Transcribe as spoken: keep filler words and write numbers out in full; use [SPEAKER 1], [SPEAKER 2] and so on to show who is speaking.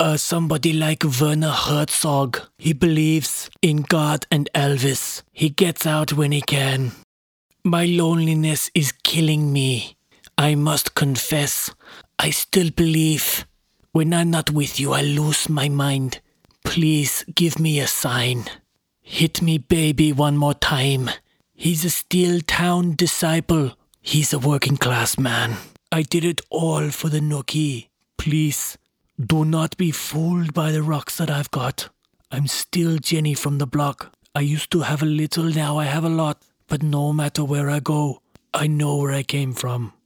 [SPEAKER 1] Uh, somebody like Werner Herzog. He believes in God and Elvis. He gets out when he can. My loneliness is killing me. I must confess, I still believe. When I'm not with you, I lose my mind. Please give me a sign. Hit me, baby, one more time. He's a Steel Town disciple. He's a working class man. I did it all for the nookie. Please, do not be fooled by the rocks that I've got. I'm still Jenny from the block. I used to have a little, now I have a lot. But no matter where I go, I know where I came from.